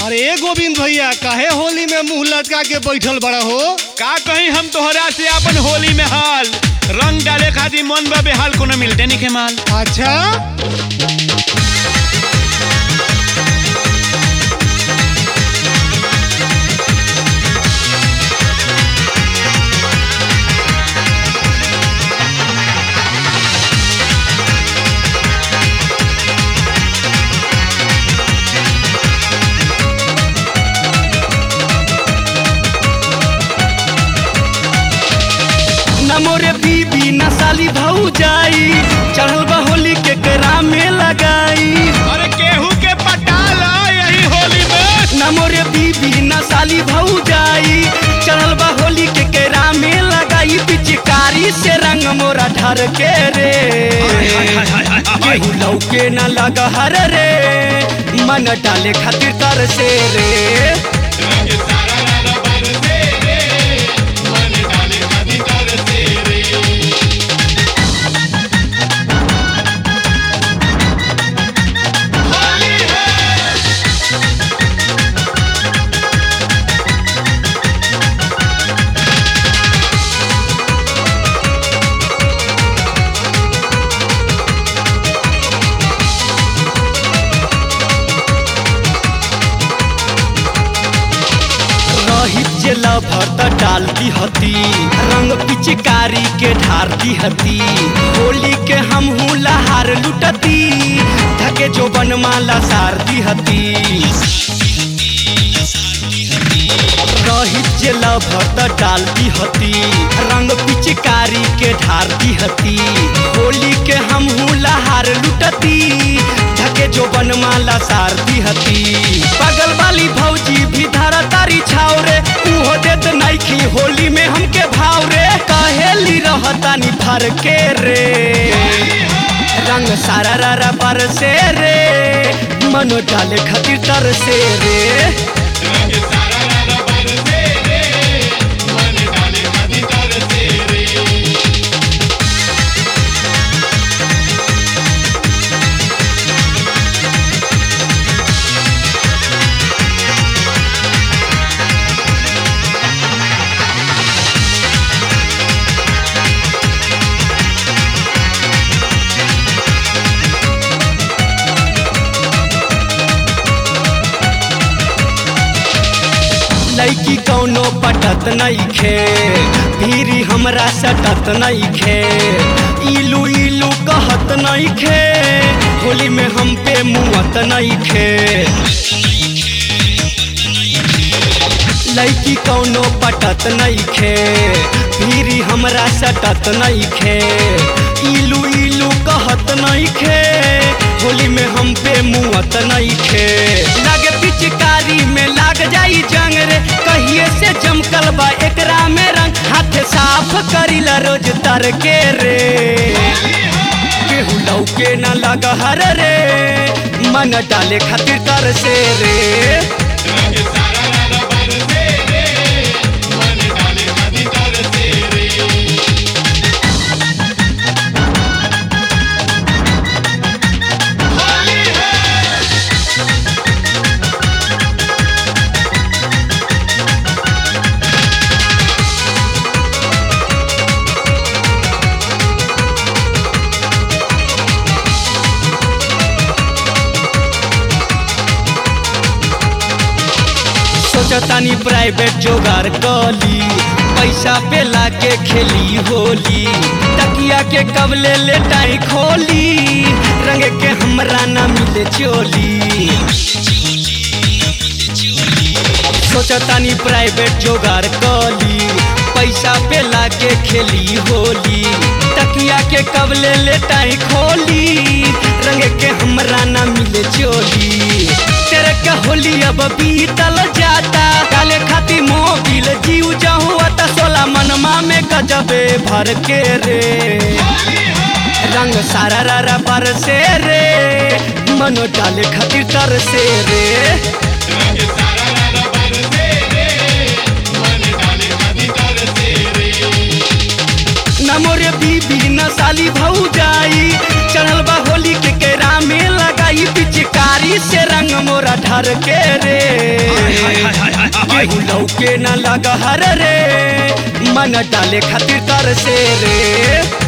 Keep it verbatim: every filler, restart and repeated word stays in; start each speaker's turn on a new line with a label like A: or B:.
A: अरे गोविंद भैया काहे होली में मुंह लटका के बैठल बड़ा हो?
B: का कहीं हम तोहरा से अपन होली में हाल रंग डाले खातिर मन बा बेहाल कोनो मिलते नहीं के माल।
A: अच्छा
C: मोरे बीबी न साली भाऊ जाई चढ़ल बा होली के करा में लगाई।
B: अरे केहू के पटाला यही होली में
C: न मोरे बीबी न साली भाऊ जाई चढ़ल बा होली के करा में लगाई। पिचकारी से रंग मोरा ढर के रे केहू लौके न लगा हर रे मन डाले खातिर तर से रे। भरत डालती हती रंग पिचकारी के ढारती हती होली के हम लहार लुटती धके जो बनमाला सारती हती। रही जेला भरत डालती हती रंग पिचकारी के ढारती हती होली के हम लहार लुटती धके जो बनमाला सारती हती। पागल वाली भौजी भी धारा तारी छावरे उहो देत नइखी होली में हमके भाव रे कहेली रहतानी फर के रे रंग सारा रारा पर से रे मनो डाले खातिर तर से रे। लड़की कौनो पटत नहीं खे भीरी हमरा सटत नहीं खे इलू इलू कहत नहीं खे होली में हम पे मुँहत नहीं खे। लड़की कौनो पटत नहीं खे भीरी हमरा सटत नहीं खे इलू इलू कहत नहीं खे होली में हम पे मुँहत नहीं खे। लागे पिचकारी में लाग जाई जंग रे कहिए से जमकल बा एकरा में रंग हाथ साफ करीला रोज तर के रे केहू लौके न लगा हर रे मन डाले खातिर तर से रे। सोचतानी प्राइवेट जोगार कली पैसा पे लाके खेली होली तकिया के कबले लेटाई खोली रंग के हमरा ना मिले चोली। सोचतानी प्राइवेट जोगार कली पैसा पे लाके खेली होली तकिया के कबले लेटाई खोली रंग के हमरा ना मिले चोली। तेरे का होली अब बीतल जाता काले खाती मोबिल जीव जाऊँ आता सोला मनमा में गजबे भर के रे रंग सारा रारा पर से रे मनो डाले खातिर तर से रे। न मोरे बीबी न साली भाऊ जाई चढ़ल बा होली के केरा में लगाई पिचकारी से रंग मोरा ढर मार के रे केहू लौके न लग हर रे मन डाले खातिर तर से रे।